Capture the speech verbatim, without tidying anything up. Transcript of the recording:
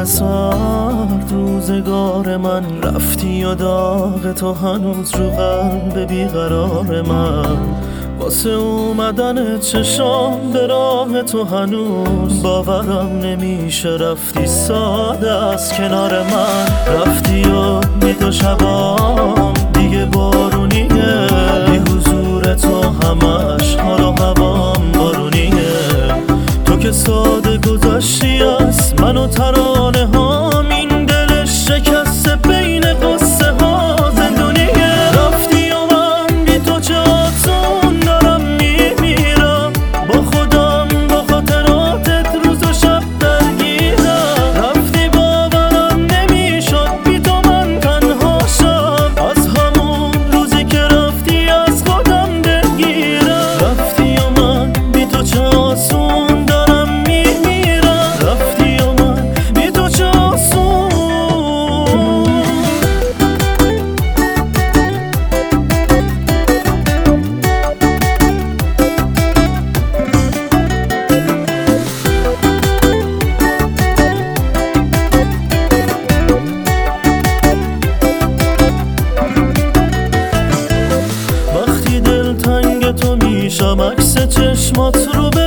بسات روزگار من، رفتی و داغ تو هنوز رو قلب بیقرار من. واسه اومدن چشام به راه تو هنوز باورم نمیشه، رفتی ساده از کنار من. رفتی و بی تو شبام دیگه بارونیه، بی حضور تو همش حال و هوام بارونیه. تو که ساده گذاشتی از من و ترانه هام، این دل شکسته بین قصه ها زندونیه. رفتی و من بی تو چه آسون دارم میمیرم، با خودم با خاطراتت روز و شب درگیرم. رفتی باورم نمیشد بی تو من تنها شم، از همون روزی که رفتی از خودم دلگیرم. رفتی و من بی تو چه آسون دارم میمیرم، رفتی و من بی تو چه آسون. وقتی دلتنگ تو میشم، عکس چشمات رو به